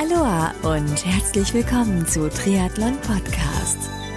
Aloha und herzlich willkommen zu Triathlon Podcast.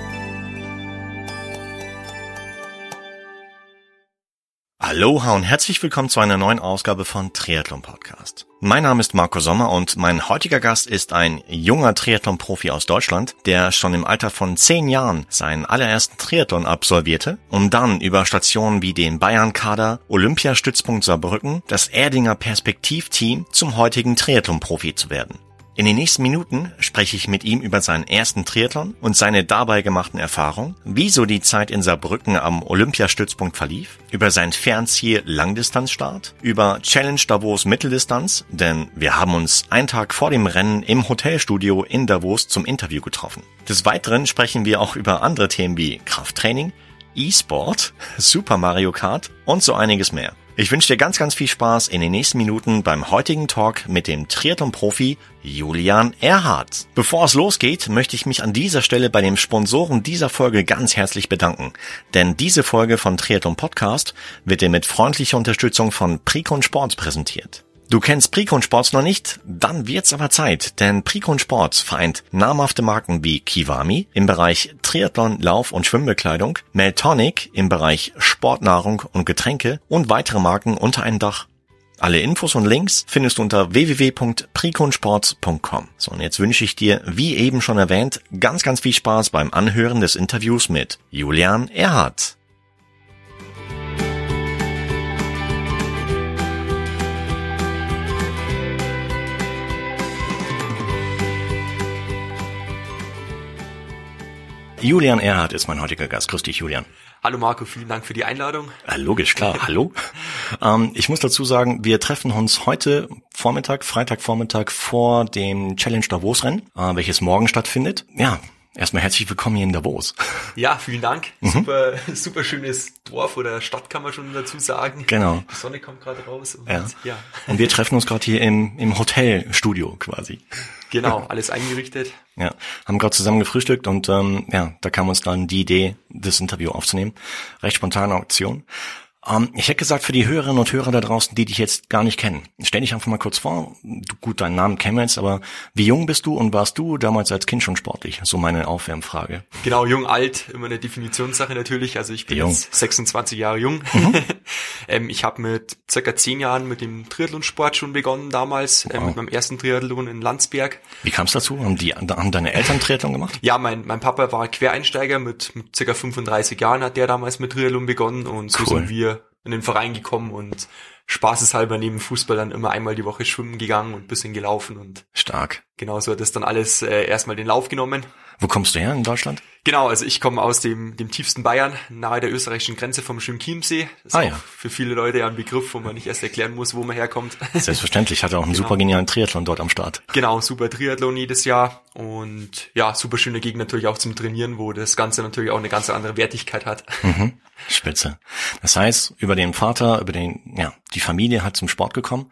Aloha und herzlich willkommen zu einer neuen Ausgabe von Triathlon Podcast. Mein Name ist Marco Sommer und mein heutiger Gast ist ein junger Triathlon-Profi aus Deutschland, der schon im Alter von 10 Jahren seinen allerersten Triathlon absolvierte, um dann über Stationen wie den Bayern-Kader, Olympiastützpunkt Saarbrücken, das Erdinger Perspektiv-Team zum heutigen Triathlon-Profi zu werden. In den nächsten Minuten spreche ich mit ihm über seinen ersten Triathlon und seine dabei gemachten Erfahrungen, wieso die Zeit in Saarbrücken am Olympiastützpunkt verlief, über sein Fernziel Langdistanzstart, über Challenge Davos Mitteldistanz, denn wir haben uns einen Tag vor dem Rennen im Hotelstudio in Davos zum Interview getroffen. Des Weiteren sprechen wir auch über andere Themen wie Krafttraining, E-Sport, Super Mario Kart und so einiges mehr. Ich wünsche dir ganz, ganz viel Spaß in den nächsten Minuten beim heutigen Talk mit dem Triathlon-Profi Julian Erhardt. Bevor es losgeht, möchte ich mich an dieser Stelle bei den Sponsoren dieser Folge ganz herzlich bedanken. Denn diese Folge von Triathlon Podcast wird dir mit freundlicher Unterstützung von Precon Sports präsentiert. Du kennst Precon Sports noch nicht? Dann wird's aber Zeit, denn Precon Sports vereint namhafte Marken wie Kiwami im Bereich Triathlon, Lauf- und Schwimmbekleidung, Meltonic im Bereich Sportnahrung und Getränke und weitere Marken unter einem Dach. Alle Infos und Links findest du unter www.preconsports.com. So, und jetzt wünsche ich dir, wie eben schon erwähnt, ganz, ganz viel Spaß beim Anhören des Interviews mit Julian Erhardt. Julian Erhardt ist mein heutiger Gast. Grüß dich, Julian. Hallo Marco, vielen Dank für die Einladung. Logisch, klar. Hallo. Ich muss dazu sagen, wir treffen uns heute Freitagvormittag vor dem Challenge Davos Rennen, welches morgen stattfindet. Ja, erstmal herzlich willkommen hier in Davos. Ja, vielen Dank. Super schönes Dorf oder Stadt kann man schon dazu sagen. Genau. Die Sonne kommt gerade raus. Und, ja. Und wir treffen uns gerade hier im Hotelstudio quasi. Genau, alles eingerichtet. Ja, haben gerade zusammen gefrühstückt und da kam uns dann die Idee, das Interview aufzunehmen. Recht spontane Aktion. Ich hätte gesagt, für die Hörerinnen und Hörer da draußen, die dich jetzt gar nicht kennen, stell dich einfach mal kurz vor. Gut, deinen Namen kennen wir jetzt, aber wie jung bist du und warst du damals als Kind schon sportlich? So meine Aufwärmfrage. Genau, jung, alt, immer eine Definitionssache natürlich. Also ich bin jetzt 26 Jahre jung. Ich habe mit circa 10 Jahren mit dem Triathlonsport schon begonnen damals, mit meinem ersten Triathlon in Landsberg. Wie kam es dazu? Haben deine Eltern Triathlon gemacht? Ja, mein Papa war Quereinsteiger, mit circa 35 Jahren hat der damals mit Triathlon begonnen und so sind wir in den Verein gekommen und spaßeshalber neben Fußball dann immer einmal die Woche schwimmen gegangen und ein bisschen gelaufen und stark. Genau, so hat das dann alles erstmal den Lauf genommen. Wo kommst du her in Deutschland? Genau, also ich komme aus dem tiefsten Bayern, nahe der österreichischen Grenze vom Schönchiemsee. Das ist auch für viele Leute ja ein Begriff, wo man nicht erst erklären muss, wo man herkommt. Selbstverständlich, hat er auch einen super genialen Triathlon dort am Start. Genau, super Triathlon jedes Jahr und ja, super schöne Gegend natürlich auch zum Trainieren, wo das Ganze natürlich auch eine ganz andere Wertigkeit hat. Spitze. Das heißt, über den Vater, die Familie hat zum Sport gekommen.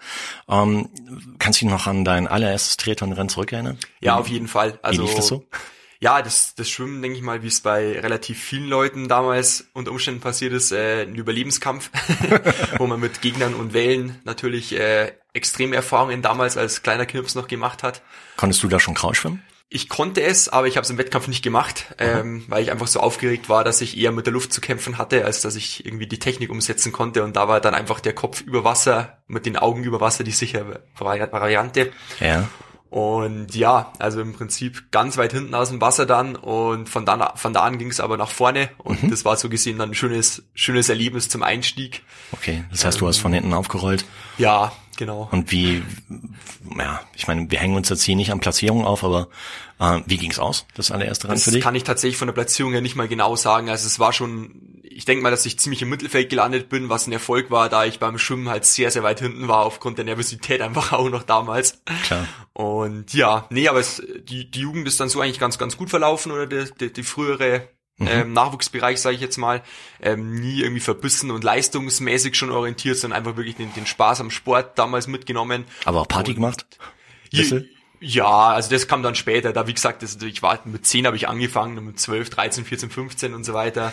Kannst du dich noch an dein allererstes Triathlon-Rennen zurückerinnern? Ja, auf jeden Fall. Also, wie lief das so? Ja, das Schwimmen, denke ich mal, wie es bei relativ vielen Leuten damals unter Umständen passiert ist, ein Überlebenskampf, wo man mit Gegnern und Wellen natürlich extreme Erfahrungen damals als kleiner Knirps noch gemacht hat. Konntest du da schon Kraul schwimmen? Ich konnte es, aber ich habe es im Wettkampf nicht gemacht, weil ich einfach so aufgeregt war, dass ich eher mit der Luft zu kämpfen hatte, als dass ich irgendwie die Technik umsetzen konnte. Und da war dann einfach der Kopf über Wasser, mit den Augen über Wasser die sichere Variante. Ja. Und ja, also im Prinzip ganz weit hinten aus dem Wasser dann und von da an ging es aber nach vorne und das war so gesehen dann ein schönes Erlebnis zum Einstieg. Okay, das heißt, du hast von hinten aufgerollt? Ja, genau. Und ich meine, wir hängen uns jetzt hier nicht an Platzierungen auf, aber wie ging's aus, das allererste Rennen für dich? Das kann ich tatsächlich von der Platzierung her nicht mal genau sagen. Also es war schon, ich denke mal, dass ich ziemlich im Mittelfeld gelandet bin, was ein Erfolg war, da ich beim Schwimmen halt sehr, sehr weit hinten war, aufgrund der Nervosität einfach auch noch damals. Klar. Und ja, aber die Jugend ist dann so eigentlich ganz, ganz gut verlaufen oder die frühere Nachwuchsbereich, sage ich jetzt mal, nie irgendwie verbissen und leistungsmäßig schon orientiert, sondern einfach wirklich den Spaß am Sport damals mitgenommen. Aber auch Party gemacht? Ja, also das kam dann später. Da, wie gesagt, ich war mit 10 habe ich angefangen, und mit 12, 13, 14, 15 und so weiter.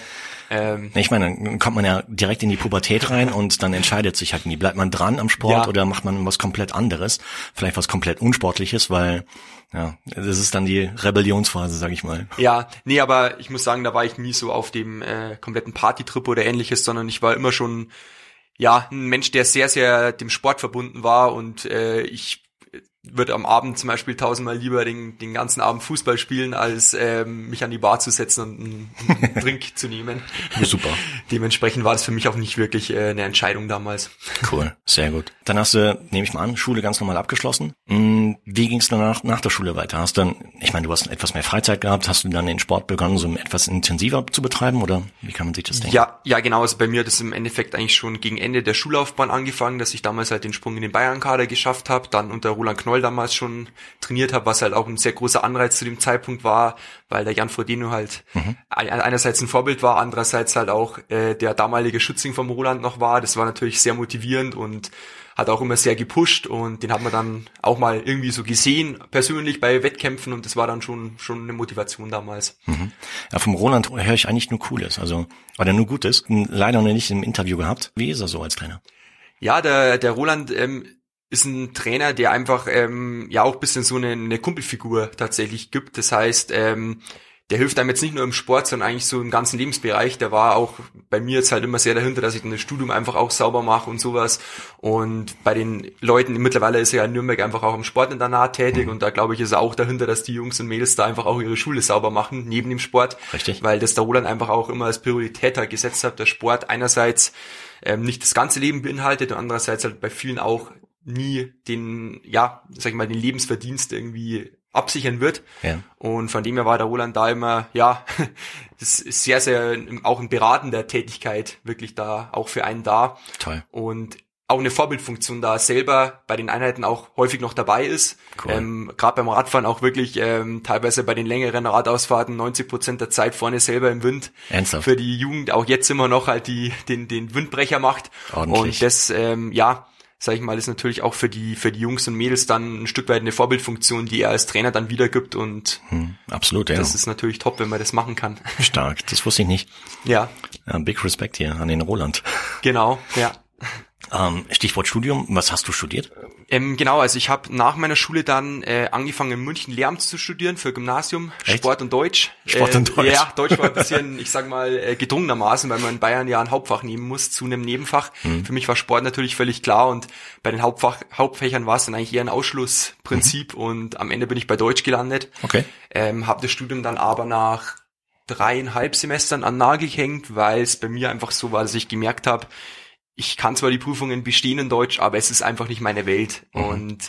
Ich meine, dann kommt man ja direkt in die Pubertät rein und dann entscheidet sich halt nie. Bleibt man dran am Sport oder macht man was komplett anderes? Vielleicht was komplett Unsportliches, weil ja, das ist dann die Rebellionsphase, sag ich mal. Ja, nee, aber ich muss sagen, da war ich nie so auf dem kompletten Partytrip oder ähnliches, sondern ich war immer schon ein Mensch, der sehr, sehr dem Sport verbunden war und ich würde am Abend zum Beispiel 1000-mal lieber den ganzen Abend Fußball spielen, als mich an die Bar zu setzen und einen Drink zu nehmen. Ja, super. Dementsprechend war das für mich auch nicht wirklich eine Entscheidung damals. Cool, sehr gut. Dann hast du, nehme ich mal an, Schule ganz normal abgeschlossen. Wie ging es danach nach der Schule weiter? Hast du dann, ich meine, du hast etwas mehr Freizeit gehabt, hast du dann den Sport begonnen, so etwas intensiver zu betreiben oder wie kann man sich das denken? Ja, genau. Also bei mir hat es im Endeffekt eigentlich schon gegen Ende der Schullaufbahn angefangen, dass ich damals halt den Sprung in den Bayern-Kader geschafft habe, dann unter Roland Knoll damals schon trainiert habe, was halt auch ein sehr großer Anreiz zu dem Zeitpunkt war, weil der Jan Frodeno halt einerseits ein Vorbild war, andererseits halt auch der damalige Schützling vom Roland noch war. Das war natürlich sehr motivierend und hat auch immer sehr gepusht und den hat man dann auch mal irgendwie so gesehen, persönlich bei Wettkämpfen und das war dann schon eine Motivation damals. Ja, vom Roland höre ich eigentlich nur Cooles, also oder nur Gutes. Leider noch nicht im Interview gehabt. Wie ist er so als Trainer? Ja, der Roland ist ein Trainer, der einfach auch ein bisschen so eine Kumpelfigur tatsächlich gibt. Das heißt, der hilft einem jetzt nicht nur im Sport, sondern eigentlich so im ganzen Lebensbereich. Der war auch bei mir jetzt halt immer sehr dahinter, dass ich das Studium einfach auch sauber mache und sowas. Und bei den Leuten, mittlerweile ist er ja in Nürnberg einfach auch im Sportinternat tätig und da glaube ich ist er auch dahinter, dass die Jungs und Mädels da einfach auch ihre Schule sauber machen, neben dem Sport. Richtig. Weil das der Roland einfach auch immer als Priorität halt gesetzt hat, der Sport einerseits nicht das ganze Leben beinhaltet und andererseits halt bei vielen auch nie den Lebensverdienst irgendwie absichern wird. Ja. Und von dem her war der Roland da immer, das ist sehr, sehr auch in beratender Tätigkeit wirklich da, auch für einen da. Toll. Und auch eine Vorbildfunktion da selber bei den Einheiten auch häufig noch dabei ist. Cool. Gerade beim Radfahren auch wirklich teilweise bei den längeren Radausfahrten 90% der Zeit vorne selber im Wind. Ernsthaft? Für die Jugend auch jetzt immer noch halt den Windbrecher macht. Ordentlich. Und das, sag ich mal, ist natürlich auch für die Jungs und Mädels dann ein Stück weit eine Vorbildfunktion, die er als Trainer dann wiedergibt und absolut, ja. Das ist natürlich top, wenn man das machen kann. Stark, das wusste ich nicht. Ja. Big Respect hier an den Roland. Genau, ja. Stichwort Studium, was hast du studiert? Genau, also ich habe nach meiner Schule dann angefangen in München Lehramt zu studieren für Gymnasium, Echt? Sport und Deutsch. Sport und Deutsch? Ja, Deutsch war ein bisschen, ich sag mal, gedrungenermaßen, weil man in Bayern ja ein Hauptfach nehmen muss zu einem Nebenfach. Für mich war Sport natürlich völlig klar und bei den Hauptfächern war es dann eigentlich eher ein Ausschlussprinzip und am Ende bin ich bei Deutsch gelandet. Okay. Habe das Studium dann aber nach 3,5 Semestern an den Nagel gehängt, weil es bei mir einfach so war, dass ich gemerkt habe, ich kann zwar die Prüfungen bestehen in Deutsch, aber es ist einfach nicht meine Welt. Und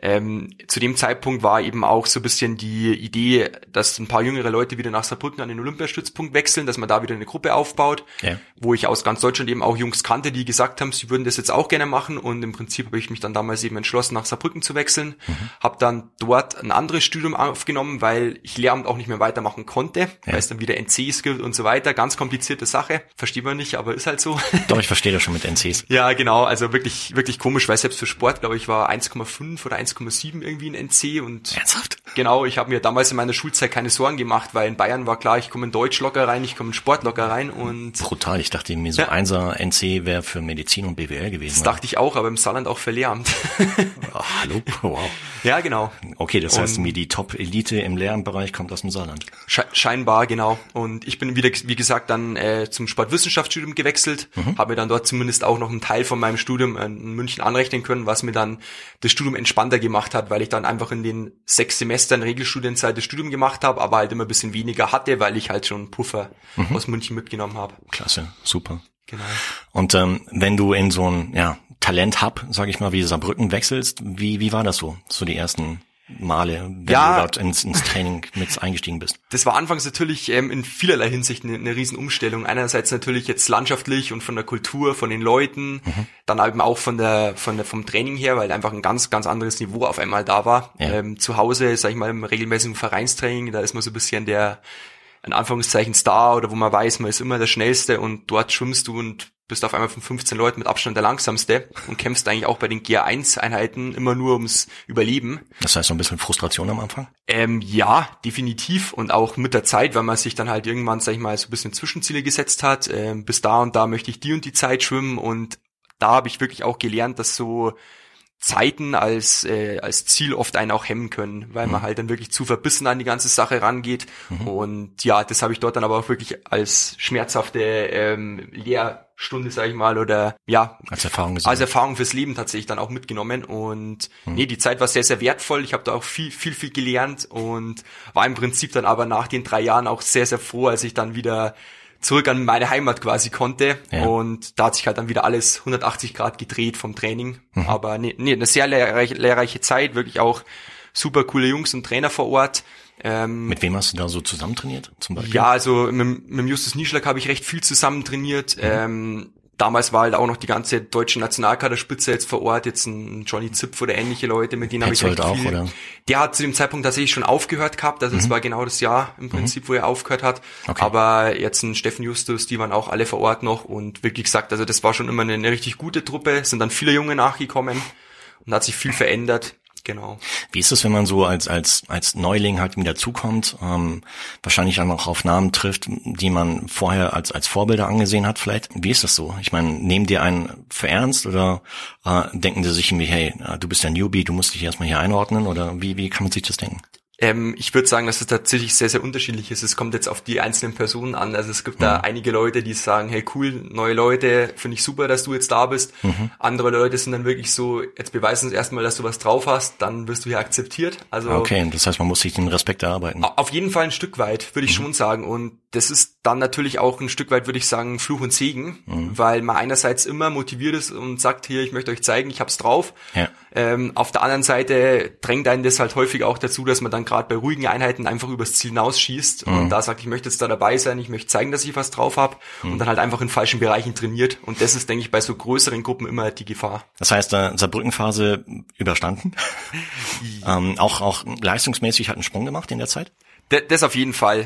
zu dem Zeitpunkt war eben auch so ein bisschen die Idee, dass ein paar jüngere Leute wieder nach Saarbrücken an den Olympiastützpunkt wechseln, dass man da wieder eine Gruppe aufbaut, wo ich aus ganz Deutschland eben auch Jungs kannte, die gesagt haben, sie würden das jetzt auch gerne machen. Und im Prinzip habe ich mich dann damals eben entschlossen, nach Saarbrücken zu wechseln. Habe dann dort ein anderes Studium aufgenommen, weil ich Lehramt auch nicht mehr weitermachen konnte, weil es dann wieder NCs gibt und so weiter. Ganz komplizierte Sache, versteht man nicht, aber ist halt so. Doch, ich verstehe das schon mit NCs. Ja, genau, also wirklich, wirklich komisch, weil selbst für Sport, glaube ich, war 1,5 oder 1,7 irgendwie ein NC und ernsthaft? Genau, ich habe mir damals in meiner Schulzeit keine Sorgen gemacht, weil in Bayern war klar, ich komme in Deutsch locker rein, ich komme in Sport locker rein und... Brutal, ich dachte mir so 1er NC wäre für Medizin und BWL gewesen. Das dachte ich auch, aber im Saarland auch für Lehramt. Hallo, wow. Ja, genau. Okay, das heißt, mir die Top-Elite im Lehramtbereich kommt aus dem Saarland. Scheinbar, genau. Und ich bin wieder, wie gesagt, dann zum Sportwissenschaftsstudium gewechselt, habe mir dann dort zumindest auch noch einen Teil von meinem Studium in München anrechnen können, was mir dann das Studium entspannter gemacht hat, weil ich dann einfach in den 6 Semestern Regelstudienzeit das Studium gemacht habe, aber halt immer ein bisschen weniger hatte, weil ich halt schon einen Puffer aus München mitgenommen habe. Klasse, super. Genau. Und wenn du in so ein Talent-Hub, sag ich mal, wie Saarbrücken wechselst, wie war das so? So die ersten Male, wenn du dort ins Training mit eingestiegen bist? Das war anfangs natürlich in vielerlei Hinsicht eine Riesenumstellung. Einerseits natürlich jetzt landschaftlich und von der Kultur, von den Leuten, dann eben auch vom Training her, weil einfach ein ganz, ganz anderes Niveau auf einmal da war. Ja. Zu Hause, sag ich mal, im regelmäßigen Vereinstraining, da ist man so ein bisschen der, in Anführungszeichen, Star oder wo man weiß, man ist immer der Schnellste und dort schwimmst du und bist auf einmal von 15 Leuten mit Abstand der langsamste und kämpfst eigentlich auch bei den GR1-Einheiten immer nur ums Überleben. Das heißt so ein bisschen Frustration am Anfang? Ja, definitiv und auch mit der Zeit, weil man sich dann halt irgendwann, sag ich mal, so ein bisschen Zwischenziele gesetzt hat. Bis da und da möchte ich die und die Zeit schwimmen und da habe ich wirklich auch gelernt, dass so Zeiten als Ziel oft einen auch hemmen können, weil man halt dann wirklich zu verbissen an die ganze Sache rangeht. Und ja, das habe ich dort dann aber auch wirklich als schmerzhafte Lehrstunde, sage ich mal, oder ja, als Erfahrung fürs Leben tatsächlich dann auch mitgenommen. Und nee, die Zeit war sehr, sehr wertvoll. Ich habe da auch viel gelernt und war im Prinzip dann aber nach den 3 Jahren auch sehr, sehr froh, als ich dann wieder zurück an meine Heimat quasi konnte. Ja. Und da hat sich halt dann wieder alles 180 Grad gedreht vom Training. Aber nee, eine sehr lehrreiche Zeit, wirklich auch super coole Jungs und Trainer vor Ort. Mit wem hast du da so zusammen trainiert zum Beispiel? Ja, also mit Justus Nieschlag habe ich recht viel zusammen trainiert. Damals war halt auch noch die ganze deutsche Nationalkaderspitze jetzt vor Ort, jetzt ein Johnny Zipf oder ähnliche Leute, mit denen habe ich recht viel. Oder? Der hat zu dem Zeitpunkt tatsächlich schon aufgehört gehabt, also es war genau das Jahr im Prinzip, wo er aufgehört hat. Okay. Aber jetzt ein Steffen Justus, die waren auch alle vor Ort noch und wirklich gesagt, also das war schon immer eine richtig gute Truppe, es sind dann viele Junge nachgekommen und hat sich viel verändert. Genau. Wie ist es, wenn man so als Neuling halt wieder zukommt, wahrscheinlich dann auch auf Namen trifft, die man vorher als Vorbilder angesehen hat vielleicht? Wie ist das so? Ich meine, nehmen die einen für ernst oder denken die sich irgendwie, hey, du bist der Newbie, du musst dich erstmal hier einordnen oder wie kann man sich das denken? Ich würde sagen, dass es tatsächlich sehr, sehr unterschiedlich ist. Es kommt jetzt auf die einzelnen Personen an. Also es gibt da einige Leute, die sagen, hey cool, neue Leute, finde ich super, dass du jetzt da bist. Andere Leute sind dann wirklich so, jetzt beweisen uns erstmal, dass du was drauf hast, dann wirst du hier akzeptiert. Also okay, das heißt, man muss sich den Respekt erarbeiten. Auf jeden Fall ein Stück weit, würde ich schon sagen. Und das ist dann natürlich auch ein Stück weit, würde ich sagen, Fluch und Segen, weil man einerseits immer motiviert ist und sagt, hier, ich möchte euch zeigen, ich hab's drauf. Ja. Auf der anderen Seite drängt einen das halt häufig auch dazu, dass man dann gerade bei ruhigen Einheiten einfach übers Ziel hinausschießt und da sagt, ich möchte jetzt da dabei sein, ich möchte zeigen, dass ich was drauf habe und dann halt einfach in falschen Bereichen trainiert und das ist, denke ich, bei so größeren Gruppen immer die Gefahr. Das heißt, Saarbrücken-Phase überstanden? Auch leistungsmäßig hat einen Sprung gemacht in der Zeit? Das auf jeden Fall.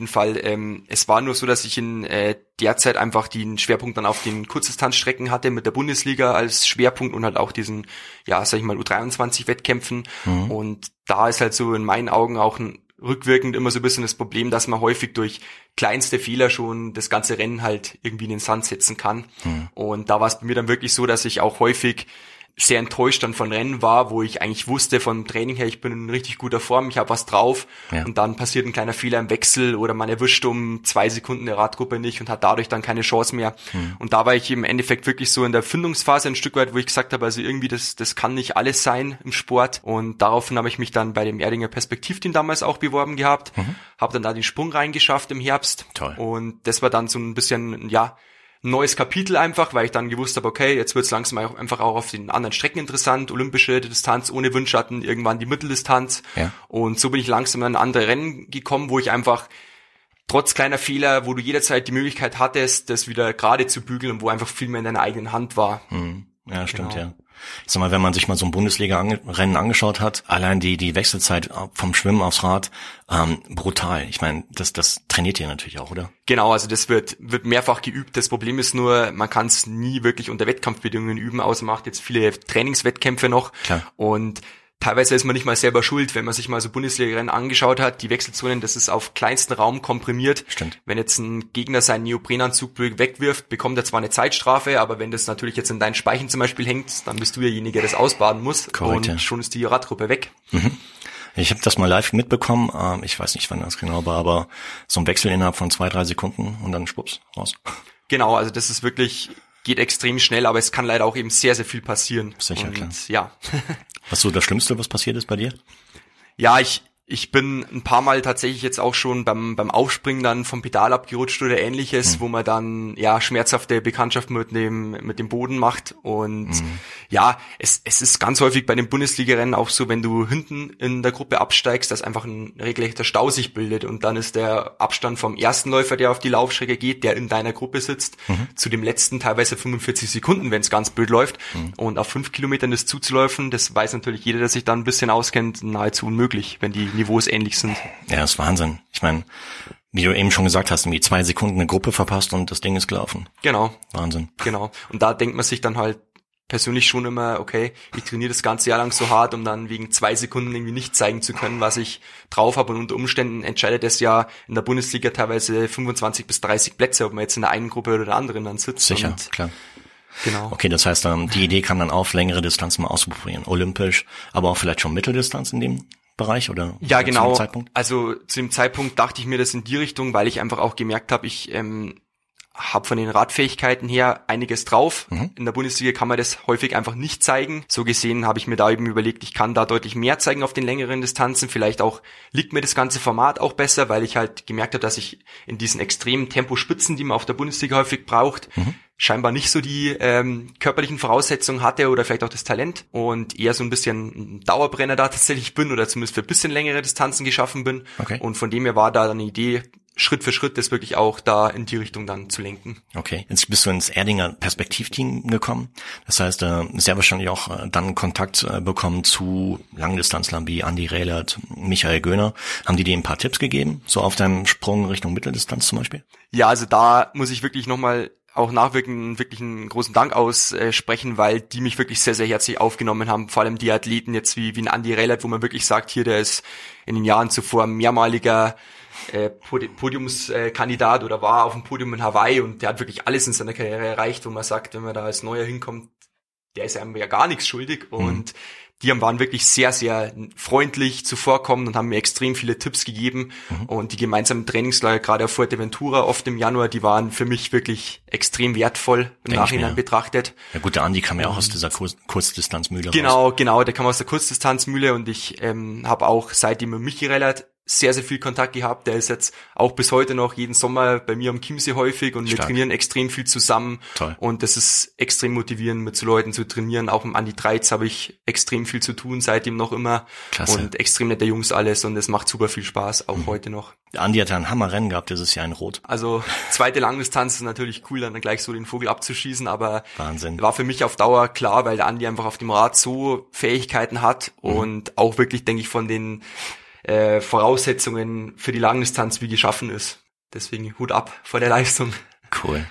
Es war nur so, dass ich in der Zeit einfach den Schwerpunkt dann auf den Kurzdistanzstrecken hatte mit der Bundesliga als Schwerpunkt und halt auch diesen, ja, sag ich mal, U23-Wettkämpfen. Und da ist halt so in meinen Augen auch rückwirkend immer so ein bisschen das Problem, dass man häufig durch kleinste Fehler schon das ganze Rennen halt irgendwie in den Sand setzen kann. Und da war es bei mir dann wirklich so, dass ich auch häufig sehr enttäuscht dann von Rennen war, wo ich eigentlich wusste vom Training her, ich bin in richtig guter Form, ich habe was drauf und dann passiert ein kleiner Fehler im Wechsel oder man erwischt um 2 Sekunden eine Radgruppe nicht und hat dadurch dann keine Chance mehr. Und da war ich im Endeffekt wirklich so in der Findungsphase ein Stück weit, wo ich gesagt habe, also irgendwie das kann nicht alles sein im Sport und daraufhin habe ich mich dann bei dem Erdinger Perspektivteam damals auch beworben gehabt, habe dann da den Sprung reingeschafft im Herbst. Toll. Und das war dann so ein bisschen, ja, neues Kapitel einfach, weil ich dann gewusst habe, okay, jetzt wird's langsam einfach auch auf den anderen Strecken interessant, olympische Distanz ohne Windschatten, irgendwann die Mitteldistanz und so bin ich langsam in andere Rennen gekommen, wo ich einfach trotz kleiner Fehler, wo du jederzeit die Möglichkeit hattest, das wieder gerade zu bügeln und wo einfach viel mehr in deiner eigenen Hand war. Ja, stimmt, ja. Ich sag mal, wenn man sich mal so ein Bundesliga-Rennen angeschaut hat, allein die Wechselzeit vom Schwimmen aufs Rad, brutal. Ich meine, das trainiert ihr natürlich auch, oder? Genau, also das wird mehrfach geübt. Das Problem ist nur, man kann es nie wirklich unter Wettkampfbedingungen üben, außer macht jetzt viele Trainingswettkämpfe noch. Klar. Und teilweise ist man nicht mal selber schuld, wenn man sich mal so Bundesliga-Rennen angeschaut hat. Die Wechselzonen, das ist auf kleinsten Raum komprimiert. Stimmt. Wenn jetzt ein Gegner seinen Neoprenanzug wegwirft, bekommt er zwar eine Zeitstrafe, aber wenn das natürlich jetzt in deinen Speichen zum Beispiel hängt, dann bist du derjenige, der das ausbaden muss. Korrekt, und schon ist die Radgruppe weg. Ich habe das mal live mitbekommen. Ich weiß nicht, wann das genau war, aber so ein Wechsel innerhalb von 2-3 Sekunden und dann schwupps, raus. Genau, also das ist wirklich, geht extrem schnell, aber es kann leider auch eben sehr, sehr viel passieren. Sicher, und, klar. Ja. Was so das Schlimmste, was passiert ist bei dir? Ja, ich bin ein paar Mal tatsächlich jetzt auch schon beim Aufspringen dann vom Pedal abgerutscht oder ähnliches, wo man dann ja schmerzhafte Bekanntschaft mit dem Boden macht und ja, es ist ganz häufig bei den Bundesliga-Rennen auch so, wenn du hinten in der Gruppe absteigst, dass einfach ein regelrechter Stau sich bildet und dann ist der Abstand vom ersten Läufer, der auf die Laufstrecke geht, der in deiner Gruppe sitzt, zu dem letzten teilweise 45 Sekunden, wenn es ganz blöd läuft und auf 5 Kilometern das zuzuläufen, das weiß natürlich jeder, der sich da ein bisschen auskennt, nahezu unmöglich, wenn die Niveaus ähnlich sind. Ja, das ist Wahnsinn. Ich meine, Wie du eben schon gesagt hast, irgendwie 2 Sekunden eine Gruppe verpasst und das Ding ist gelaufen. Genau. Wahnsinn. Genau. Und da denkt man sich dann halt persönlich schon immer, okay, ich trainiere das ganze Jahr lang so hart, um dann wegen 2 Sekunden irgendwie nicht zeigen zu können, was ich drauf habe. Und unter Umständen entscheidet es ja in der Bundesliga teilweise 25 bis 30 Plätze, ob man jetzt in der einen Gruppe oder der anderen dann sitzt. Sicher, und klar. Genau. Okay, das heißt, die Idee kam dann auf, längere Distanzen mal auszuprobieren. Olympisch, aber auch vielleicht schon Mitteldistanz in dem Bereich oder? Ja, genau. Zu dem Zeitpunkt? Also zu dem Zeitpunkt dachte ich mir das in die Richtung, weil ich einfach auch gemerkt habe, ich habe von den Radfähigkeiten her einiges drauf. In der Bundesliga kann man das häufig einfach nicht zeigen. So gesehen habe ich mir da eben überlegt, ich kann da deutlich mehr zeigen auf den längeren Distanzen. Vielleicht auch liegt mir das ganze Format auch besser, weil ich halt gemerkt habe, dass ich in diesen extremen Tempospitzen, die man auf der Bundesliga häufig braucht, scheinbar nicht so die körperlichen Voraussetzungen hatte oder vielleicht auch das Talent und eher so ein bisschen ein Dauerbrenner da tatsächlich bin oder zumindest für ein bisschen längere Distanzen geschaffen bin. Okay. Und von dem her war da eine Idee, Schritt für Schritt das wirklich auch da in die Richtung dann zu lenken. Okay, jetzt bist du ins Erdinger Perspektivteam gekommen. Das heißt, sehr wahrscheinlich auch dann Kontakt bekommen zu Langdistanzlern wie Andi Rehlert, Michael Göhner. Haben die dir ein paar Tipps gegeben, so auf deinem Sprung Richtung Mitteldistanz zum Beispiel? Ja, also da muss ich wirklich nochmal auch nachwirkend wirklich einen großen Dank aussprechen, weil die mich wirklich sehr, sehr herzlich aufgenommen haben. Vor allem die Athleten jetzt wie ein Andi Rehlert, wo man wirklich sagt, hier, der ist in den Jahren zuvor mehrmaliger Podiumskandidat oder war auf dem Podium in Hawaii und der hat wirklich alles in seiner Karriere erreicht, wo man sagt, wenn man da als Neuer hinkommt, der ist einem ja gar nichts schuldig und die waren wirklich sehr, sehr freundlich zuvorkommend und haben mir extrem viele Tipps gegeben und die gemeinsamen Trainingslager, gerade auf Fuerteventura oft im Januar, die waren für mich wirklich extrem wertvoll im Nachhinein betrachtet. Ja gut, der Andi kam ja auch aus dieser Kurzdistanzmühle raus. Genau, der kam aus der Kurzdistanzmühle und ich habe auch seitdem mit Michi Rehlert sehr, sehr viel Kontakt gehabt. Der ist jetzt auch bis heute noch jeden Sommer bei mir am Chiemsee häufig und wir trainieren extrem viel zusammen. Toll. Und das ist extrem motivierend, mit so Leuten zu trainieren. Auch im Andi Dreiz habe ich extrem viel zu tun, seitdem noch immer. Klasse. Und extrem nette Jungs alles und es macht super viel Spaß, auch heute noch. Der Andi hat ja ein Hammerrennen gehabt dieses Jahr in Rot. Also zweite Langdistanz ist natürlich cool, dann gleich so den Vogel abzuschießen, aber Wahnsinn. War für mich auf Dauer klar, weil der Andi einfach auf dem Rad so Fähigkeiten hat und auch wirklich, denke ich, von den Voraussetzungen für die Langdistanz wie geschaffen ist. Deswegen Hut ab vor der Leistung. Cool.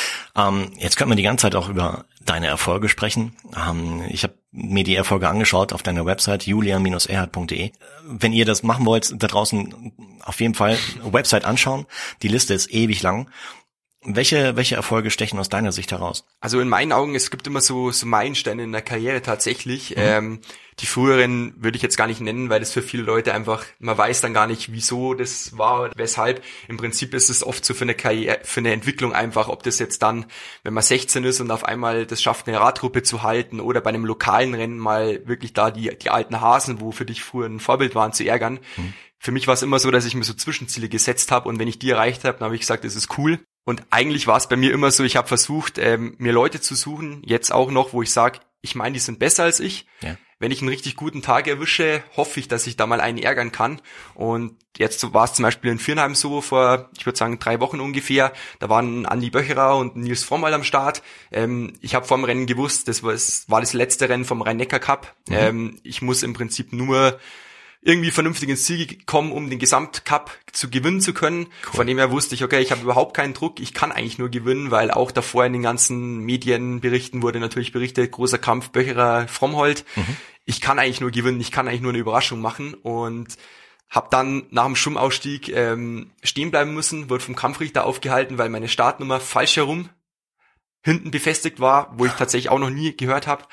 Jetzt können wir die ganze Zeit auch über deine Erfolge sprechen. Ich habe mir die Erfolge angeschaut auf deiner Website julian-erhard.de. Wenn ihr das machen wollt, da draußen auf jeden Fall Website anschauen. Die Liste ist ewig lang. Welche Erfolge stechen aus deiner Sicht heraus? Also in meinen Augen, es gibt immer so Meilensteine in der Karriere tatsächlich. Die früheren würde ich jetzt gar nicht nennen, weil das für viele Leute einfach, man weiß dann gar nicht, wieso das war oder weshalb. Im Prinzip ist es oft so für eine Karriere, für eine Entwicklung einfach, ob das jetzt dann, wenn man 16 ist und auf einmal das schafft, eine Radgruppe zu halten oder bei einem lokalen Rennen mal wirklich da die alten Hasen, wo für dich früher ein Vorbild waren, zu ärgern. Für mich war es immer so, dass ich mir so Zwischenziele gesetzt habe und wenn ich die erreicht habe, dann habe ich gesagt, das ist cool. Und eigentlich war es bei mir immer so, ich habe versucht, mir Leute zu suchen, jetzt auch noch, wo ich sage, ich meine, die sind besser als ich. Ja. Wenn ich einen richtig guten Tag erwische, hoffe ich, dass ich da mal einen ärgern kann. Und jetzt war es zum Beispiel in Viernheim so vor, ich würde sagen, 3 Wochen ungefähr. Da waren Andi Böcherer und Nils Frommel am Start. Ich habe vor dem Rennen gewusst, das war das letzte Rennen vom Rhein-Neckar-Cup. Ich muss im Prinzip nur irgendwie vernünftig ins Ziel kommen, um den Gesamtcup zu gewinnen zu können. Cool. Von dem her wusste ich, okay, ich habe überhaupt keinen Druck, ich kann eigentlich nur gewinnen, weil auch davor in den ganzen Medienberichten wurde natürlich berichtet, großer Kampf Böcherer-Frommholt. Ich kann eigentlich nur gewinnen, ich kann eigentlich nur eine Überraschung machen und habe dann nach dem Schwimmausstieg stehen bleiben müssen, wurde vom Kampfrichter aufgehalten, weil meine Startnummer falsch herum hinten befestigt war, wo ich tatsächlich auch noch nie gehört habe.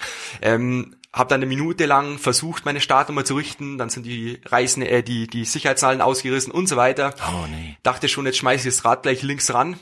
Habe dann 1 Minute lang versucht, meine Startnummer zu richten, dann sind die die Sicherheitsnadel ausgerissen und so weiter. Oh nee. Dachte schon, jetzt schmeiße ich das Rad gleich links ran.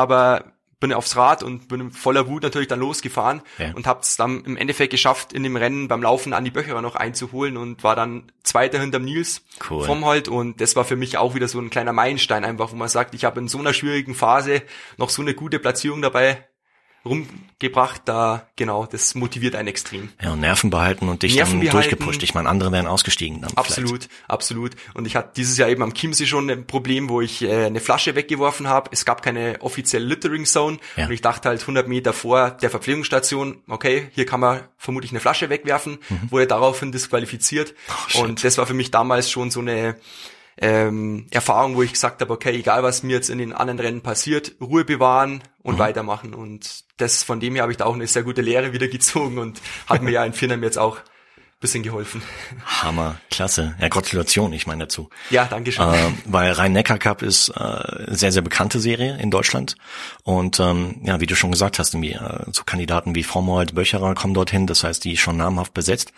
Bin aufs Rad und bin voller Wut natürlich dann losgefahren und habe es dann im Endeffekt geschafft, in dem Rennen beim Laufen Andi Böcherer noch einzuholen und war dann Zweiter hinterm Nils Frommholt und das war für mich auch wieder so ein kleiner Meilenstein einfach, wo man sagt, ich habe in so einer schwierigen Phase noch so eine gute Platzierung dabei rumgebracht, das motiviert einen extrem. Ja, und Nerven behalten und dich dann durchgepusht. Ich meine, andere wären ausgestiegen dann. Absolut. Und ich hatte dieses Jahr eben am Chiemsee schon ein Problem, wo ich eine Flasche weggeworfen habe. Es gab keine offizielle Littering Zone und ich dachte halt 100 Meter vor der Verpflegungsstation, okay, hier kann man vermutlich eine Flasche wegwerfen, wurde daraufhin disqualifiziert. Und das war für mich damals schon so eine Erfahrung, wo ich gesagt habe, okay, egal was mir jetzt in den anderen Rennen passiert, Ruhe bewahren und weitermachen. Und das von dem her habe ich da auch eine sehr gute Lehre wieder gezogen und hat mir ja in Viernheim jetzt auch bisschen geholfen. Hammer, klasse. Ja, Gratulation, ich meine dazu. Ja, danke schön. Weil Rhein-Neckar-Cup ist sehr, sehr bekannte Serie in Deutschland. Und ja, wie du schon gesagt hast, so Kandidaten wie Frommholt, Böcherer kommen dorthin, das heißt, die schon namhaft besetzt.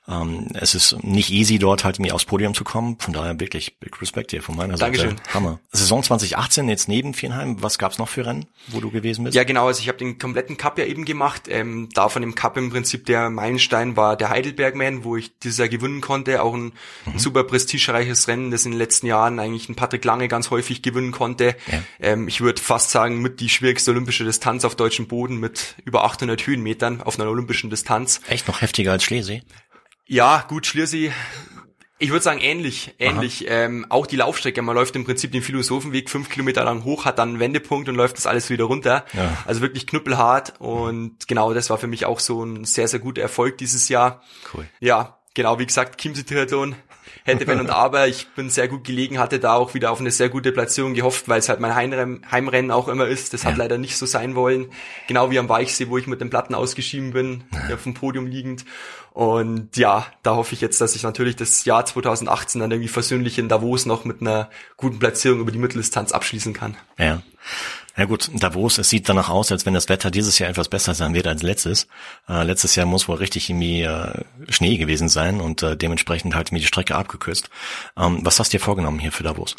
Es ist nicht easy, dort halt mir aufs Podium zu kommen. Von daher wirklich big Respect hier von meiner Seite. Dankeschön. Hammer. Saison 2018 jetzt neben Viernheim. Was gab's noch für Rennen, wo du gewesen bist? Ja, genau. Also ich habe den kompletten Cup ja eben gemacht. Da von dem Cup im Prinzip der Meilenstein war der Heidelberg-Man, wo ich dieses Jahr gewinnen konnte. Auch ein super prestigereiches Rennen, das in den letzten Jahren eigentlich ein Patrick Lange ganz häufig gewinnen konnte. Ja. Ich würde fast sagen, mit die schwierigste olympische Distanz auf deutschem Boden mit über 800 Höhenmetern auf einer olympischen Distanz. Echt noch heftiger als Schlesee? Ja, gut, Schliersee, ich würde sagen ähnlich. Auch die Laufstrecke, man läuft im Prinzip den Philosophenweg 5 Kilometer lang hoch, hat dann einen Wendepunkt und läuft das alles wieder runter. Ja. Also wirklich knüppelhart und genau, das war für mich auch so ein sehr, sehr guter Erfolg dieses Jahr. Cool. Ja, genau, wie gesagt, Chiemsee-Triathlon. Hätte, wenn und aber, ich bin sehr gut gelegen, hatte da auch wieder auf eine sehr gute Platzierung gehofft, weil es halt mein Heimrennen auch immer ist. Das hat leider nicht so sein wollen. Genau wie am Weichsee, wo ich mit den Platten ausgeschieden bin, auf dem Podium liegend. Und ja, da hoffe ich jetzt, dass ich natürlich das Jahr 2018 dann irgendwie versöhnlich in Davos noch mit einer guten Platzierung über die Mitteldistanz abschließen kann. Ja. Ja gut, Davos, es sieht danach aus, als wenn das Wetter dieses Jahr etwas besser sein wird als letztes. Letztes Jahr muss wohl richtig irgendwie Schnee gewesen sein und dementsprechend halt mir die Strecke abgekürzt. Was hast du dir vorgenommen hier für Davos?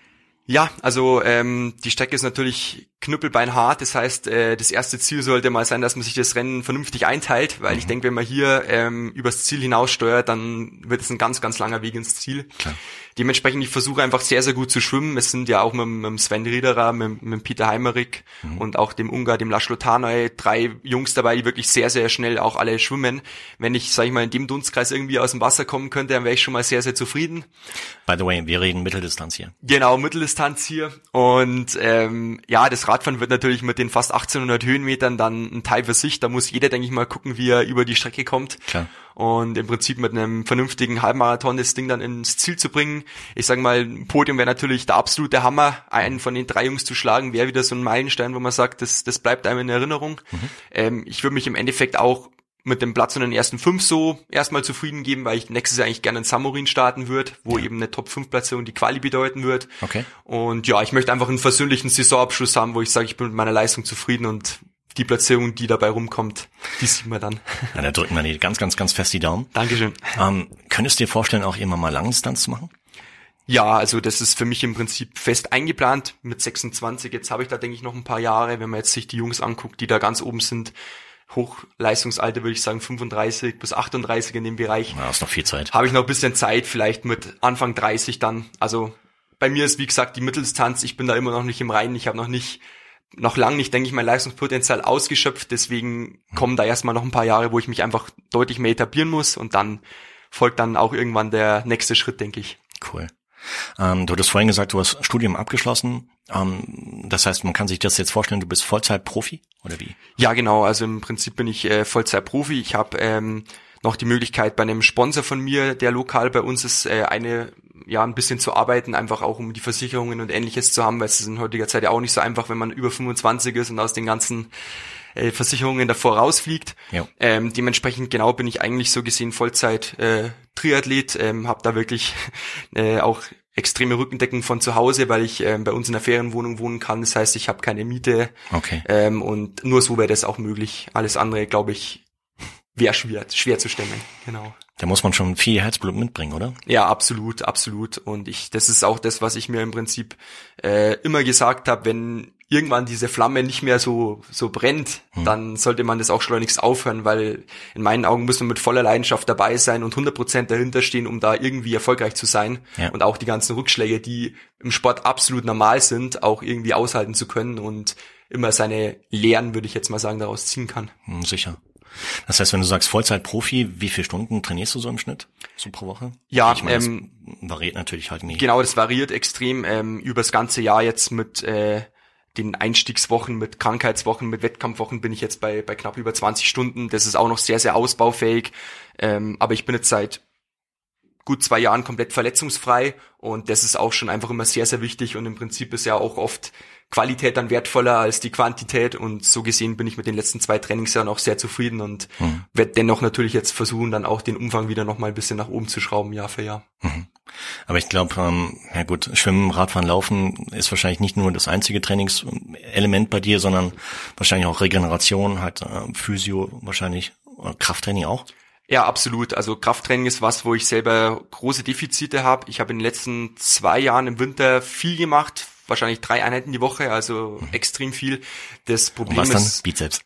Ja, also die Strecke ist natürlich knüppelbeinhart, das heißt, das erste Ziel sollte mal sein, dass man sich das Rennen vernünftig einteilt, weil ich denke, wenn man hier übers Ziel hinaus steuert, dann wird es ein ganz, ganz langer Weg ins Ziel. Klar. Dementsprechend, ich versuche einfach sehr, sehr gut zu schwimmen. Es sind ja auch mit Sven Riederer, mit Peter Heimerich und auch dem Ungar, dem Laszlo Tanay, 3 Jungs dabei, die wirklich sehr, sehr schnell auch alle schwimmen. Wenn ich, sag ich mal, in dem Dunstkreis irgendwie aus dem Wasser kommen könnte, dann wäre ich schon mal sehr, sehr zufrieden. By the way, wir reden Mitteldistanz hier. Genau, Mitteldistanz hier. Und ja, das Radfahren wird natürlich mit den fast 1800 Höhenmetern dann ein Teil für sich. Da muss jeder, denke ich mal, gucken, wie er über die Strecke kommt. Klar. Und im Prinzip mit einem vernünftigen Halbmarathon das Ding dann ins Ziel zu bringen. Ich sag mal, ein Podium wäre natürlich der absolute Hammer. Einen von den 3 Jungs zu schlagen, wäre wieder so ein Meilenstein, wo man sagt, das bleibt einem in Erinnerung. Ich würde mich im Endeffekt auch mit dem Platz in den ersten 5 so erstmal zufrieden geben, weil ich nächstes Jahr eigentlich gerne in Samorin starten würde, wo eben eine Top-5-Platzierung die Quali bedeuten wird. Okay. Und ja, ich möchte einfach einen versöhnlichen Saisonabschluss haben, wo ich sage, ich bin mit meiner Leistung zufrieden und die Platzierung, die dabei rumkommt, die sieht man dann. Ja, da drücken wir die ganz, ganz, ganz fest die Daumen. Dankeschön. Könntest du dir vorstellen, auch immer mal Langdistanz zu machen? Ja, also das ist für mich im Prinzip fest eingeplant mit 26. Jetzt habe ich da, denke ich, noch ein paar Jahre, wenn man jetzt sich die Jungs anguckt, die da ganz oben sind. Hochleistungsalter würde ich sagen 35 bis 38 in dem Bereich. Ja, ist noch viel Zeit. Habe ich noch ein bisschen Zeit, vielleicht mit Anfang 30 dann. Also bei mir ist, wie gesagt, die Mitteldistanz, ich bin da immer noch nicht im Reinen. Ich habe noch lang nicht, denke ich, mein Leistungspotenzial ausgeschöpft. Deswegen kommen da erstmal noch ein paar Jahre, wo ich mich einfach deutlich mehr etablieren muss. Und dann folgt dann auch irgendwann der nächste Schritt, denke ich. Cool. Du hattest vorhin gesagt, du hast Studium abgeschlossen. Das heißt, man kann sich das jetzt vorstellen, du bist Vollzeit-Profi oder wie? Ja, genau. Also im Prinzip bin ich Vollzeit-Profi. Ich habe noch die Möglichkeit bei einem Sponsor von mir, der lokal bei uns ist, ein bisschen zu arbeiten, einfach auch um die Versicherungen und Ähnliches zu haben, weil es ist in heutiger Zeit ja auch nicht so einfach, wenn man über 25 ist und aus den ganzen Versicherungen davor rausfliegt. Ja. Dementsprechend genau bin ich eigentlich so gesehen Vollzeit Triathlet, habe da wirklich auch extreme Rückendeckung von zu Hause, weil ich bei uns in der Ferienwohnung wohnen kann. Das heißt, ich habe keine Miete. Okay. Und nur so wäre das auch möglich. Alles andere, glaube ich, wäre schwer zu stemmen. Genau. Da muss man schon viel Herzblut mitbringen, oder? Ja, absolut, absolut. Und das ist auch das, was ich mir im Prinzip immer gesagt habe, wenn irgendwann diese Flamme nicht mehr so brennt, dann sollte man das auch schleunigst aufhören, weil in meinen Augen muss man mit voller Leidenschaft dabei sein und 100% dahinter stehen, um da irgendwie erfolgreich zu sein. Ja. Und auch die ganzen Rückschläge, die im Sport absolut normal sind, auch irgendwie aushalten zu können und immer seine Lehren, würde ich jetzt mal sagen, daraus ziehen kann. Sicher. Das heißt, wenn du sagst Vollzeit-Profi, wie viele Stunden trainierst du so im Schnitt, so pro Woche? Ja, ich meine, das variiert natürlich halt nie. Genau, das variiert extrem über das ganze Jahr jetzt mit den Einstiegswochen, mit Krankheitswochen, mit Wettkampfwochen bin ich jetzt bei knapp über 20 Stunden. Das ist auch noch sehr, sehr ausbaufähig. Aber ich bin jetzt seit gut 2 Jahren komplett verletzungsfrei und das ist auch schon einfach immer sehr, sehr wichtig und im Prinzip ist ja auch oft Qualität dann wertvoller als die Quantität und so gesehen bin ich mit den letzten 2 Trainingsjahren auch sehr zufrieden und werde dennoch natürlich jetzt versuchen, dann auch den Umfang wieder noch mal ein bisschen nach oben zu schrauben, Jahr für Jahr. Aber ich glaube, ja gut, Schwimmen, Radfahren, Laufen ist wahrscheinlich nicht nur das einzige Trainingselement bei dir, sondern wahrscheinlich auch Regeneration, halt Physio wahrscheinlich, Krafttraining auch. Ja, absolut. Also Krafttraining ist was, wo ich selber große Defizite habe. Ich habe in den letzten 2 Jahren im Winter viel gemacht, wahrscheinlich 3 Einheiten die Woche, also extrem viel. Das Problem was dann? ist Bizeps.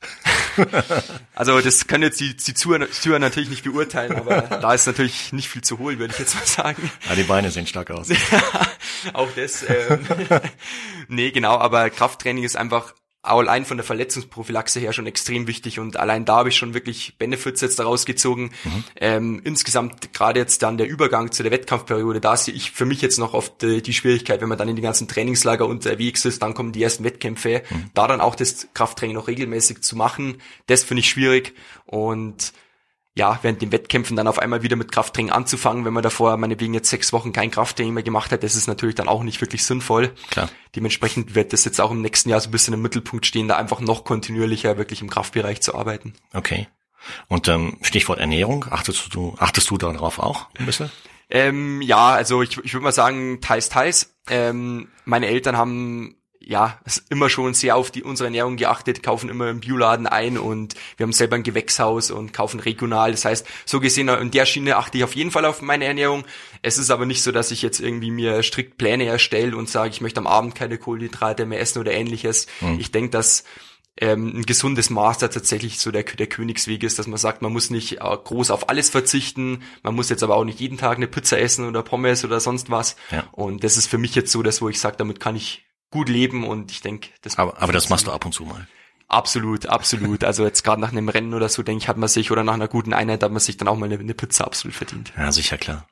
Also das können jetzt die Zuhörer natürlich nicht beurteilen, aber da ist natürlich nicht viel zu holen, würde ich jetzt mal sagen. Ja, die Beine sehen stark aus. Auch das. Nee, genau, aber Krafttraining ist einfach allein von der Verletzungsprophylaxe her schon extrem wichtig und allein da habe ich schon wirklich Benefits jetzt daraus gezogen. Insgesamt gerade jetzt dann der Übergang zu der Wettkampfperiode, da sehe ich für mich jetzt noch oft die Schwierigkeit, wenn man dann in die ganzen Trainingslager unterwegs ist, dann kommen die ersten Wettkämpfe, da dann auch das Krafttraining noch regelmäßig zu machen, das finde ich schwierig und ja, während den Wettkämpfen dann auf einmal wieder mit Krafttraining anzufangen, wenn man davor meinetwegen jetzt 6 Wochen kein Krafttraining mehr gemacht hat, das ist natürlich dann auch nicht wirklich sinnvoll. Klar. Dementsprechend wird das jetzt auch im nächsten Jahr so ein bisschen im Mittelpunkt stehen, da einfach noch kontinuierlicher wirklich im Kraftbereich zu arbeiten. Okay. Und Stichwort Ernährung, achtest du darauf auch ein bisschen? Ja, also ich würde mal sagen, teils. Meine Eltern haben immer schon sehr auf unsere Ernährung geachtet, kaufen immer im Bioladen ein und wir haben selber ein Gewächshaus und kaufen regional. Das heißt, so gesehen, in der Schiene achte ich auf jeden Fall auf meine Ernährung. Es ist aber nicht so, dass ich jetzt irgendwie mir strikt Pläne erstelle und sage, ich möchte am Abend keine Kohlenhydrate mehr essen oder ähnliches. Ich denke, dass ein gesundes Maß da tatsächlich so der Königsweg ist, dass man sagt, man muss nicht groß auf alles verzichten, man muss jetzt aber auch nicht jeden Tag eine Pizza essen oder Pommes oder sonst was. Ja. Und das ist für mich jetzt so das, wo ich sage, damit kann ich gut leben und ich denke, das... Aber das machst du ab und zu mal. Absolut. Also jetzt gerade nach einem Rennen oder so, denke ich, hat man sich, oder nach einer guten Einheit, hat man sich dann auch mal eine Pizza absolut verdient. Ja, sicher, klar.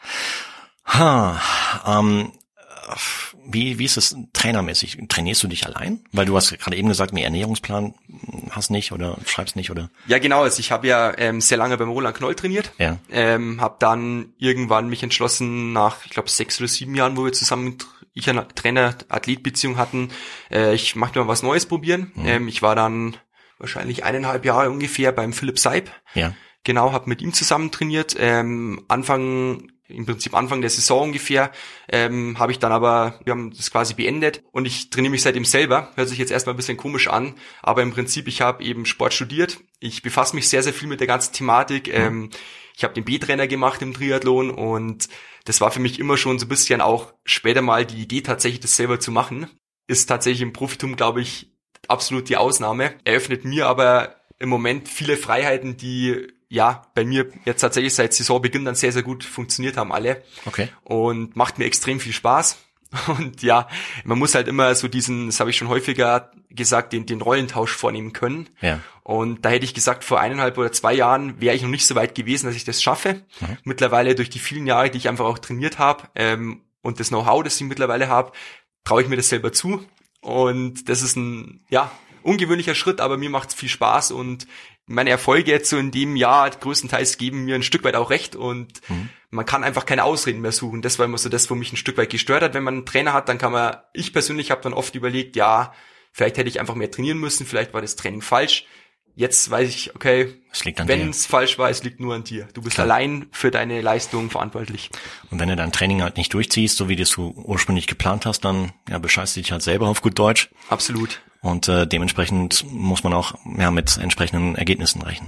Wie ist es trainermäßig? Trainierst du dich allein? Weil du hast gerade eben gesagt, einen Ernährungsplan hast nicht oder schreibst nicht, oder? Ja, genau. Also ich habe ja sehr lange beim Roland Knoll trainiert. Ja. Habe dann irgendwann mich entschlossen, nach, ich glaube, 6 oder 7 Jahren, wo wir zusammen Trainer-Athlet-Beziehung hatten, ich möchte mal was Neues probieren. Ich war dann wahrscheinlich 1,5 Jahre ungefähr beim Philipp Seib. Ja. Genau, habe mit ihm zusammen trainiert. Anfang der Saison ungefähr, habe ich dann aber, wir haben das quasi beendet und ich trainiere mich seitdem selber. Hört sich jetzt erstmal ein bisschen komisch an, aber im Prinzip, ich habe eben Sport studiert. Ich befasse mich sehr, sehr viel mit der ganzen Thematik. Ich habe den B-Trainer gemacht im Triathlon und das war für mich immer schon so ein bisschen auch später mal die Idee, tatsächlich das selber zu machen. Ist tatsächlich im Profitum, glaube ich, absolut die Ausnahme. Eröffnet mir aber im Moment viele Freiheiten, die bei mir jetzt tatsächlich seit Saisonbeginn dann sehr, sehr gut funktioniert haben alle. Okay. Und macht mir extrem viel Spaß. Und ja, man muss halt immer so das habe ich schon häufiger gesagt, den Rollentausch vornehmen können. Ja. Und da hätte ich gesagt, vor 1,5 oder 2 Jahren wäre ich noch nicht so weit gewesen, dass ich das schaffe. Mittlerweile durch die vielen Jahre, die ich einfach auch trainiert habe, und das Know-how, das ich mittlerweile habe, traue ich mir das selber zu. Und das ist ein, ungewöhnlicher Schritt, aber mir macht es viel Spaß und meine Erfolge jetzt so in dem Jahr größtenteils geben mir ein Stück weit auch recht und man kann einfach keine Ausreden mehr suchen. Das war immer so das, wo mich ein Stück weit gestört hat. Wenn man einen Trainer hat, dann ich persönlich habe dann oft überlegt, vielleicht hätte ich einfach mehr trainieren müssen, vielleicht war das Training falsch. Jetzt weiß ich, okay, wenn es falsch war, es liegt nur an dir. Du bist allein für deine Leistung verantwortlich. Und wenn du dein Training halt nicht durchziehst, so wie du es ursprünglich geplant hast, dann bescheißt du dich halt selber auf gut Deutsch. Absolut. Und dementsprechend muss man auch mit entsprechenden Ergebnissen rechnen.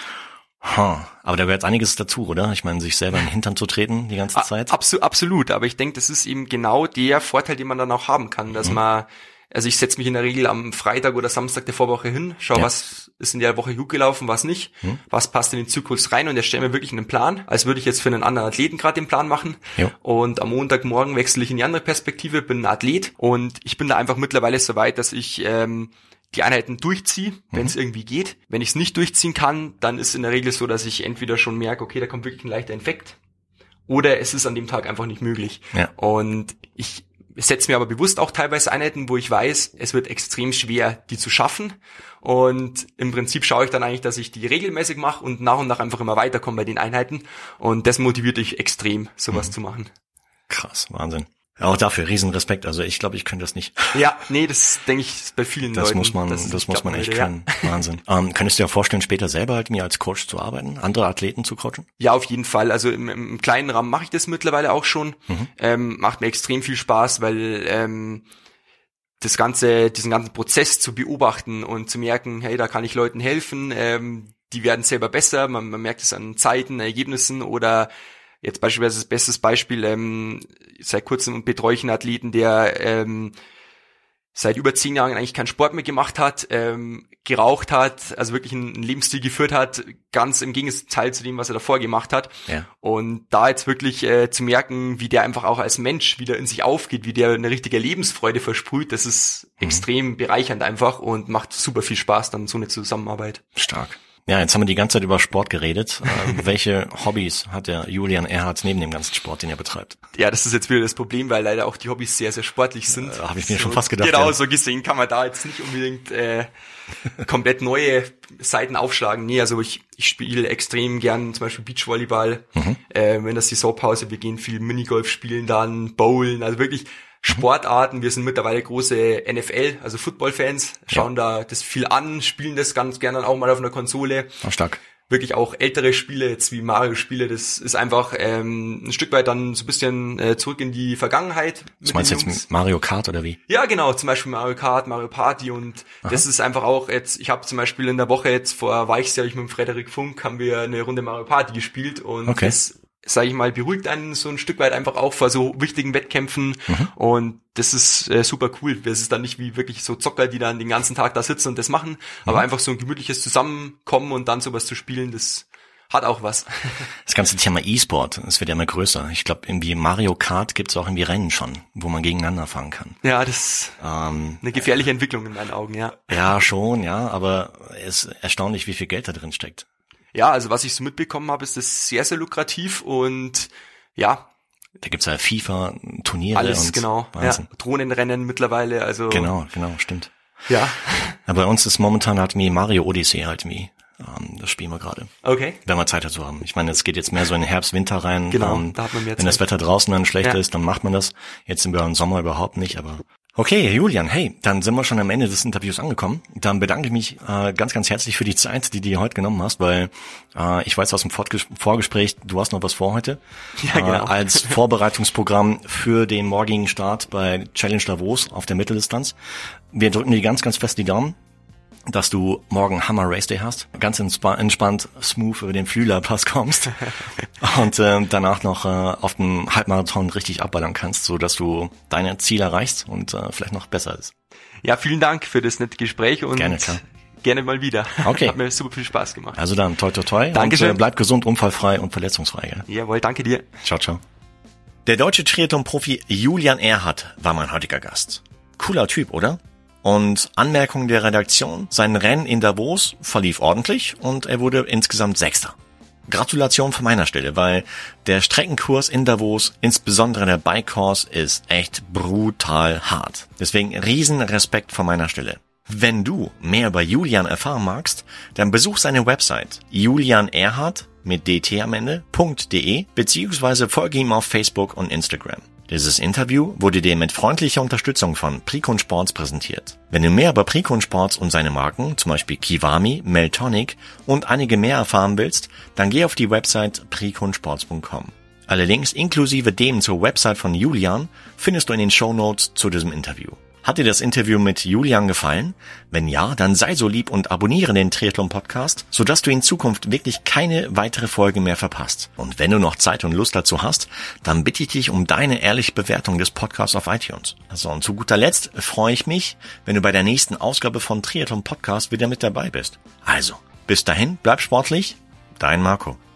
Aber da gehört einiges dazu, oder? Ich meine, sich selber in den Hintern zu treten die ganze Zeit. Absolut, aber ich denke, das ist eben genau der Vorteil, den man dann auch haben kann, dass ich setze mich in der Regel am Freitag oder Samstag der Vorwoche hin, schau, was ist in der Woche gut gelaufen, was nicht, was passt in den Zyklus rein und erstelle mir wirklich einen Plan, als würde ich jetzt für einen anderen Athleten gerade den Plan machen. Jo. Und am Montagmorgen wechsle ich in die andere Perspektive, bin ein Athlet und ich bin da einfach mittlerweile so weit, dass ich die Einheiten durchziehe, wenn es irgendwie geht. Wenn ich es nicht durchziehen kann, dann ist in der Regel so, dass ich entweder schon merke, okay, da kommt wirklich ein leichter Infekt, oder es ist an dem Tag einfach nicht möglich. Ja. Und setze mir aber bewusst auch teilweise Einheiten, wo ich weiß, es wird extrem schwer, die zu schaffen. Und im Prinzip schaue ich dann eigentlich, dass ich die regelmäßig mache und nach einfach immer weiterkomme bei den Einheiten. Und das motiviert dich extrem, sowas zu machen. Krass, Wahnsinn. Auch dafür riesen Respekt. Also ich glaube, ich könnte das nicht. Ja, nee, das denke ich bei vielen Leuten. Das muss man echt können. Ja. Wahnsinn. Könntest du dir vorstellen, später selber halt mir als Coach zu arbeiten, andere Athleten zu coachen? Ja, auf jeden Fall. Also im kleinen Rahmen mache ich das mittlerweile auch schon. Macht mir extrem viel Spaß, weil diesen ganzen Prozess zu beobachten und zu merken, hey, da kann ich Leuten helfen. Die werden selber besser. Man merkt es an Zeiten, Ergebnissen oder jetzt beispielsweise das bestes Beispiel, seit kurzem betreue ich einen Athleten, der seit über 10 Jahren eigentlich keinen Sport mehr gemacht hat, geraucht hat, also wirklich einen Lebensstil geführt hat, ganz im Gegenteil zu dem, was er davor gemacht hat. Ja. Und da jetzt wirklich zu merken, wie der einfach auch als Mensch wieder in sich aufgeht, wie der eine richtige Lebensfreude versprüht, das ist extrem bereichernd einfach und macht super viel Spaß, dann so eine Zusammenarbeit. Stark. Ja, jetzt haben wir die ganze Zeit über Sport geredet. Welche Hobbys hat der Julian Erhardt neben dem ganzen Sport, den er betreibt? Ja, das ist jetzt wieder das Problem, weil leider auch die Hobbys sehr, sehr sportlich sind. Habe ich mir schon fast gedacht. Genau, ja. so gesehen kann man da jetzt nicht unbedingt komplett neue Seiten aufschlagen. Nee, also ich spiele extrem gern zum Beispiel Beachvolleyball. Wenn das Saisonpause, wir gehen viel Minigolf spielen, dann Bowlen, also wirklich Sportarten. Wir sind mittlerweile große NFL, also Football-Fans, schauen da das viel an, spielen das ganz gerne dann auch mal auf einer Konsole. Auch stark. Wirklich auch ältere Spiele, jetzt wie Mario-Spiele, das ist einfach ein Stück weit dann so ein bisschen zurück in die Vergangenheit. Was meinst du jetzt mit Mario Kart oder wie? Ja, genau, zum Beispiel Mario Kart, Mario Party und das ist einfach auch jetzt, ich habe zum Beispiel in der Woche jetzt vor Weichsee, mit dem Frederik Funk, haben wir eine Runde Mario Party gespielt und das, sage ich mal, beruhigt einen so ein Stück weit einfach auch vor so wichtigen Wettkämpfen und das ist super cool. Das ist dann nicht wie wirklich so Zocker, die dann den ganzen Tag da sitzen und das machen, aber einfach so ein gemütliches Zusammenkommen und dann sowas zu spielen, das hat auch was. Das ganze Thema E-Sport, das wird ja immer größer. Ich glaube, irgendwie Mario Kart gibt's auch irgendwie Rennen schon, wo man gegeneinander fahren kann. Ja, das ist eine gefährliche Entwicklung in meinen Augen, ja. Ja, schon, ja, aber es ist erstaunlich, wie viel Geld da drin steckt. Ja, also was ich so mitbekommen habe, ist das sehr, sehr lukrativ und ja. Da gibt's ja FIFA-Turniere alles, und genau. Wahnsinn. Ja, Drohnenrennen mittlerweile, also. Genau, stimmt. Ja. Aber bei uns ist momentan halt wie Mario Odyssey halt wie. Das spielen wir gerade. Okay. Wenn wir Zeit dazu haben. Ich meine, es geht jetzt mehr so in den Herbst, Winter rein. Genau, da hat man mehr Zeit. Wenn das Wetter draußen dann schlecht ist, dann macht man das. Jetzt sind wir im Sommer überhaupt nicht, aber okay, Julian, hey, dann sind wir schon am Ende des Interviews angekommen. Dann bedanke ich mich ganz, ganz herzlich für die Zeit, die du dir heute genommen hast, weil ich weiß aus dem Vorgespräch, du hast noch was vor heute. Ja, genau. Als Vorbereitungsprogramm für den morgigen Start bei Challenge Davos auf der Mitteldistanz. Wir drücken dir ganz, ganz fest die Daumen, dass du morgen Hammer Race Day hast, ganz entspannt, smooth über den Flüelerpass kommst und danach noch auf dem Halbmarathon richtig abballern kannst, so dass du deine Ziele erreichst und vielleicht noch besser ist. Ja, vielen Dank für das nette Gespräch und gerne, klar. Gerne mal wieder. Okay. Hat mir super viel Spaß gemacht. Also dann, toi, toi, toi. Dankeschön. Und bleib gesund, unfallfrei und verletzungsfrei. Ja? Jawohl, danke dir. Ciao, ciao. Der deutsche Triathlon-Profi Julian Erhardt war mein heutiger Gast. Cooler Typ, oder? Und Anmerkung der Redaktion, sein Rennen in Davos verlief ordentlich und er wurde insgesamt Sechster. Gratulation von meiner Stelle, weil der Streckenkurs in Davos, insbesondere der Bike-Course, ist echt brutal hart. Deswegen riesen Respekt von meiner Stelle. Wenn du mehr über Julian erfahren magst, dann besuch seine Website julianerhardt mit dt am Ende.de beziehungsweise folge ihm auf Facebook und Instagram. Dieses Interview wurde dir mit freundlicher Unterstützung von Precon Sports präsentiert. Wenn du mehr über Precon Sports und seine Marken, zum Beispiel Kiwami, Meltonic und einige mehr erfahren willst, dann geh auf die Website preconsports.com. Alle Links inklusive dem zur Website von Julian findest du in den Shownotes zu diesem Interview. Hat dir das Interview mit Julian gefallen? Wenn ja, dann sei so lieb und abonniere den Triathlon-Podcast, sodass du in Zukunft wirklich keine weitere Folge mehr verpasst. Und wenn du noch Zeit und Lust dazu hast, dann bitte ich dich um deine ehrliche Bewertung des Podcasts auf iTunes. Also und zu guter Letzt freue ich mich, wenn du bei der nächsten Ausgabe von Triathlon Podcast wieder mit dabei bist. Also, bis dahin, bleib sportlich, dein Marco.